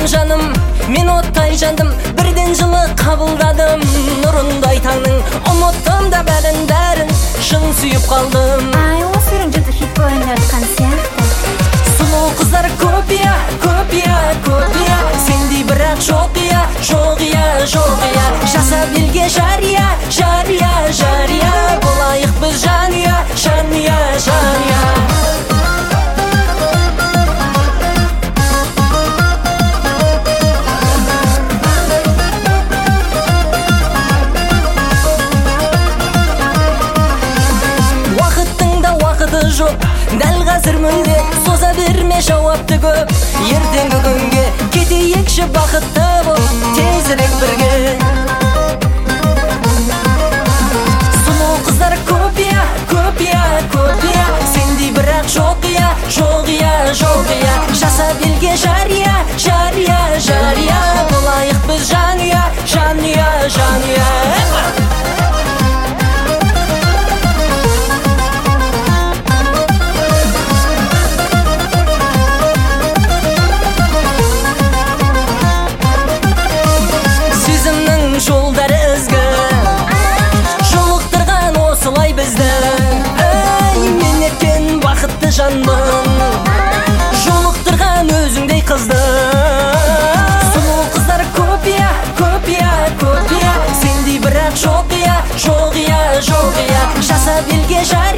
жаным, мен оттай жандым, бірден жылы қабылдадым нұрындай таңның. Ұмыттым да бәрін шын сүйіп қалдым. Ай, осы өлең жұрты хит бойында жатқан сияқты. Сұлу қыздар көпия, сендей бірақ жоқ иә. Жасап елге жария, болайық біз жанұя. Жоқ, дәл қазір мүлде соза берме жауапты көп. Ертеңгі күнге кетейікші бақытты боп, тезірек бірге. Сұлу қыздар көпия, сендей бірақ жоқ иә. Жасап елге жария, болайық біз жанұя. Жолдары ізгі, жолықтырған осылай бізді. Мен ерткен бақытты жанмын, жолықтырған өзіңдей қызды. Сұлу қыздар көпия, сендей бірақ жоқ иә. Жасап елге жария.